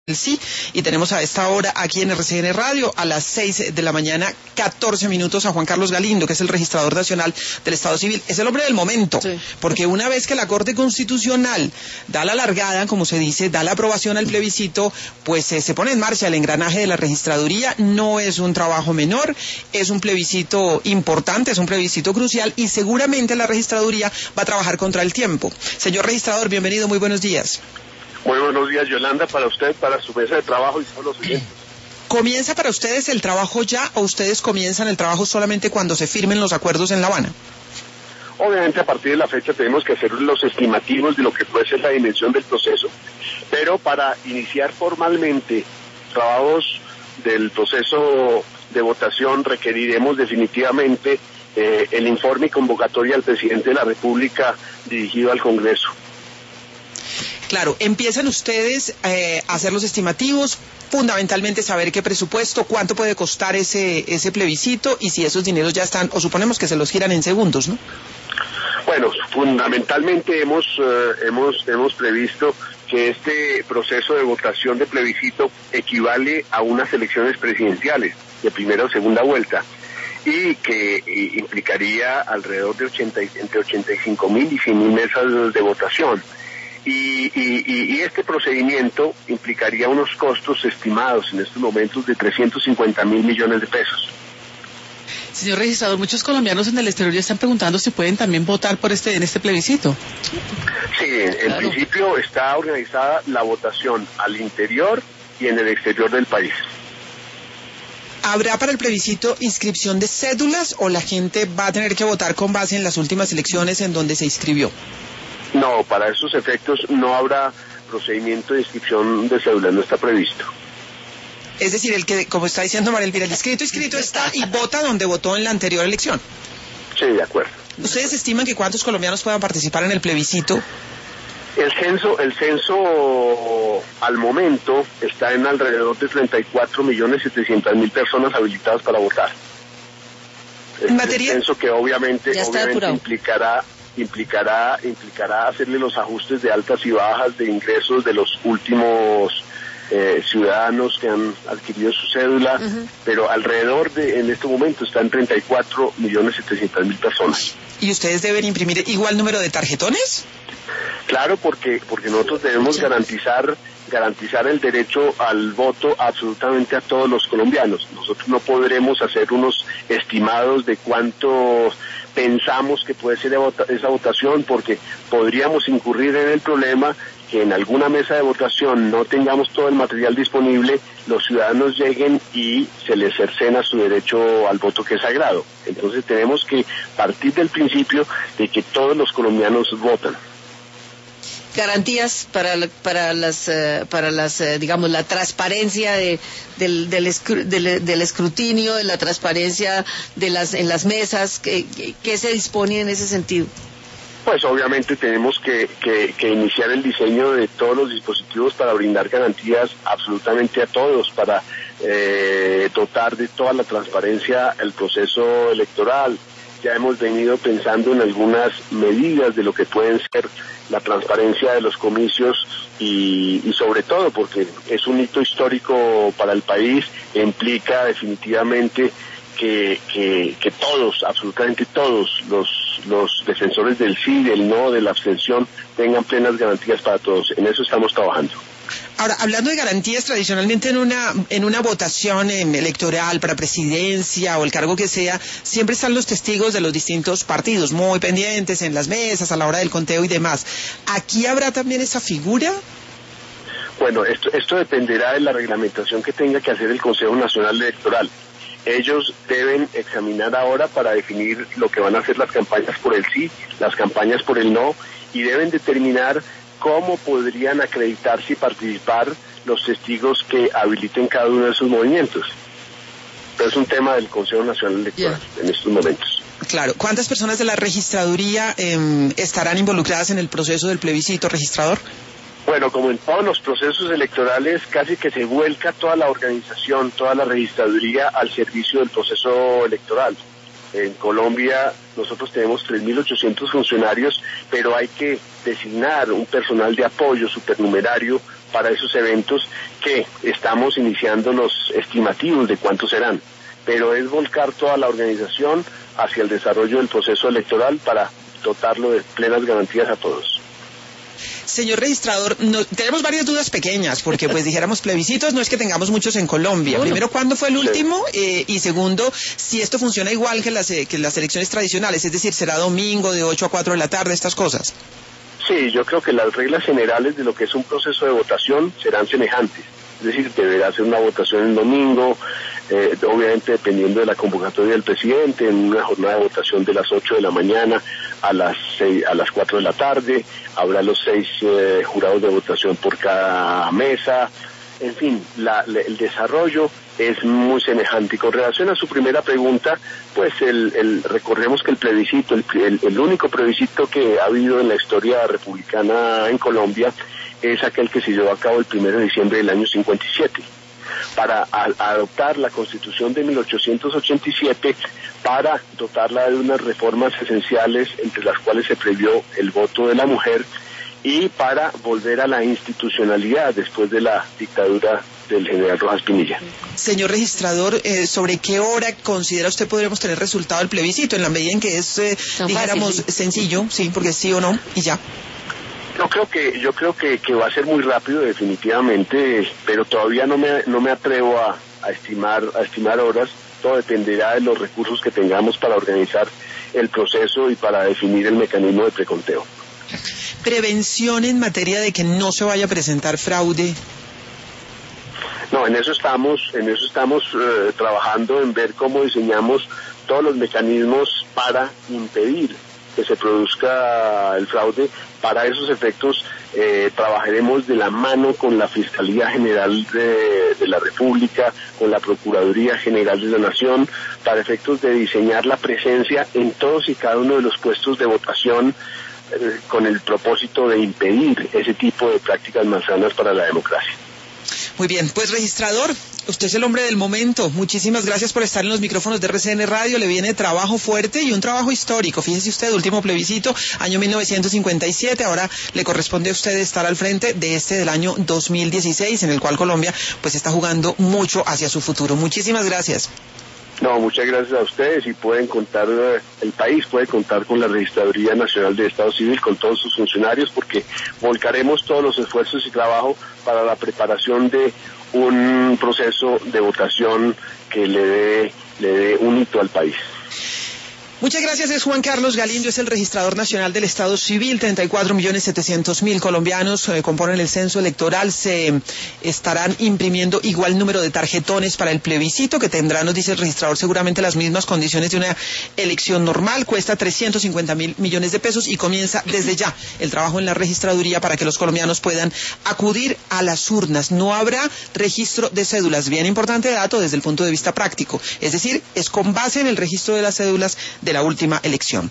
Sí, y tenemos a esta hora aquí en RCN Radio a las 6 de la mañana, 14 minutos a Juan Carlos Galindo, que es el registrador nacional del Estado Civil. Es el hombre del momento, sí, porque una vez que la Corte Constitucional da la largada, como se dice, da la aprobación al plebiscito, pues se pone en marcha el engranaje de la registraduría. No es un trabajo menor, es un plebiscito importante, es un plebiscito crucial y seguramente la registraduría va a trabajar contra el tiempo. Señor registrador, bienvenido, muy buenos días. Muy buenos días, Yolanda, para usted, para su mesa de trabajo y todos los oyentes. ¿Comienza para ustedes el trabajo ya o ustedes comienzan el trabajo solamente cuando se firmen los acuerdos en La Habana? Obviamente a partir de la fecha tenemos que hacer los estimativos de lo que puede ser la dimensión del proceso, pero para iniciar formalmente trabajos del proceso de votación requeriremos definitivamente el informe y convocatoria al presidente de la República dirigido al Congreso. Claro, empiezan ustedes a hacer los estimativos, fundamentalmente saber qué presupuesto, cuánto puede costar ese plebiscito y si esos dineros ya están, o suponemos que se los giran en segundos, ¿no? Bueno, fundamentalmente hemos previsto que este proceso de votación de plebiscito equivale a unas elecciones presidenciales de primera o segunda vuelta y que implicaría alrededor de entre 85.000 y 100.000 mesas de votación. Y este procedimiento implicaría unos costos estimados en estos momentos de 350.000 millones de pesos. Señor registrador, muchos colombianos en el exterior ya están preguntando si pueden también votar por en este plebiscito. Sí, en principio está organizada la votación al interior y en el exterior del país. ¿Habrá para el plebiscito inscripción de cédulas o la gente va a tener que votar con base en las últimas elecciones en donde se inscribió? No, para esos efectos no habrá procedimiento de inscripción de cédula, no está previsto. Es decir, el que, como está diciendo María Elvira, el inscrito está y vota donde votó en la anterior elección. Sí, de acuerdo. ¿Ustedes estiman que cuántos colombianos puedan participar en el plebiscito? El censo al momento está en alrededor de 34.700.000 personas habilitadas para votar. En materia... El censo que obviamente implicará hacerle los ajustes de altas y bajas de ingresos de los últimos ciudadanos que han adquirido su cédula, pero alrededor en este momento están 34.700.000 personas. ¿Y ustedes deben imprimir igual número de tarjetones? Claro, porque nosotros debemos garantizar el derecho al voto absolutamente a todos los colombianos. Nosotros no podremos hacer unos estimados de cuánto pensamos que puede ser esa votación, porque podríamos incurrir en el problema que en alguna mesa de votación no tengamos todo el material disponible, los ciudadanos lleguen y se les cercena su derecho al voto, que es sagrado. Entonces tenemos que partir del principio de que todos los colombianos votan. Garantías para digamos, la transparencia del escrutinio, de la transparencia en las mesas, ¿qué se dispone en ese sentido? Pues obviamente tenemos que iniciar el diseño de todos los dispositivos para brindar garantías absolutamente a todos, para dotar de toda la transparencia el proceso electoral. Ya hemos venido pensando en algunas medidas de lo que pueden ser la transparencia de los comicios y sobre todo porque es un hito histórico para el país, implica definitivamente que todos, absolutamente todos, los defensores del sí, del no, de la abstención, tengan plenas garantías para todos. En eso estamos trabajando. Ahora, hablando de garantías, tradicionalmente en una votación electoral para presidencia o el cargo que sea, siempre están los testigos de los distintos partidos, muy pendientes en las mesas, a la hora del conteo y demás. ¿Aquí habrá también esa figura? Bueno, esto dependerá de la reglamentación que tenga que hacer el Consejo Nacional Electoral. Ellos deben examinar ahora para definir lo que van a hacer las campañas por el sí, las campañas por el no, y deben determinar cómo podrían acreditarse y participar los testigos que habiliten cada uno de esos movimientos. Pero es un tema del Consejo Nacional Electoral en estos momentos. Claro. ¿Cuántas personas de la registraduría estarán involucradas en el proceso del plebiscito, registrador? Bueno, como en todos los procesos electorales, casi que se vuelca toda la organización, toda la registraduría al servicio del proceso electoral. En Colombia nosotros tenemos 3.800 funcionarios, pero hay que designar un personal de apoyo supernumerario para esos eventos, que estamos iniciando los estimativos de cuántos serán, pero es volcar toda la organización hacia el desarrollo del proceso electoral para dotarlo de plenas garantías a todos. Señor registrador, tenemos varias dudas pequeñas, porque pues dijéramos plebiscitos, no es que tengamos muchos en Colombia. Primero, ¿cuándo fue el último? Y segundo, si esto funciona igual que las elecciones tradicionales, es decir, ¿será domingo de 8 a 4 de la tarde, estas cosas? Sí, yo creo que las reglas generales de lo que es un proceso de votación serán semejantes. Es decir, deberá ser una votación el domingo, obviamente dependiendo de la convocatoria del presidente, en una jornada de votación de las 8 de la mañana a las 4 de la tarde, habrá los 6 jurados de votación por cada mesa, en fin, el desarrollo es muy semejante. Y con relación a su primera pregunta, pues recordemos que el plebiscito, el único plebiscito que ha habido en la historia republicana en Colombia, es aquel que se llevó a cabo el 1 de diciembre del año 57, para adoptar la Constitución de 1887, para dotarla de unas reformas esenciales, entre las cuales se previó el voto de la mujer, y para volver a la institucionalidad después de la dictadura del general Rojas Pinilla. Señor registrador, ¿sobre qué hora considera usted podremos tener resultado del plebiscito? En la medida en que es, dijéramos, fácil, sencillo, sí, porque sí o no, y ya. Yo creo que va a ser muy rápido, definitivamente, pero todavía no me atrevo a estimar horas. Todo dependerá de los recursos que tengamos para organizar el proceso y para definir el mecanismo de preconteo. ¿Prevención en materia de que no se vaya a presentar fraude? No, en eso estamos trabajando, en ver cómo diseñamos todos los mecanismos para impedir que se produzca el fraude. Para esos efectos trabajaremos de la mano con la Fiscalía General de la República, con la Procuraduría General de la Nación, para efectos de diseñar la presencia en todos y cada uno de los puestos de votación, con el propósito de impedir ese tipo de prácticas malsanas para la democracia. Muy bien, pues registrador, usted es el hombre del momento. Muchísimas gracias por estar en los micrófonos de RCN Radio. Le viene trabajo fuerte y un trabajo histórico. Fíjese usted, último plebiscito, año 1957. Ahora le corresponde a usted estar al frente de del año 2016, en el cual Colombia pues está jugando mucho hacia su futuro. Muchísimas gracias. No, muchas gracias a ustedes, y pueden contar, el país puede contar con la Registraduría Nacional de Estado Civil, con todos sus funcionarios, porque volcaremos todos los esfuerzos y trabajo para la preparación de un proceso de votación que le dé un hito al país. Muchas gracias, es Juan Carlos Galindo, es el registrador nacional del Estado Civil. 34.700.000 colombianos componen el censo electoral. Se estarán imprimiendo igual número de tarjetones para el plebiscito, que tendrá, nos dice el registrador, seguramente las mismas condiciones de una elección normal. Cuesta 350.000 millones de pesos y comienza desde ya el trabajo en la registraduría para que los colombianos puedan acudir a las urnas. No habrá registro de cédulas, bien importante dato desde el punto de vista práctico, es decir, es con base en el registro de las cédulas de la última elección.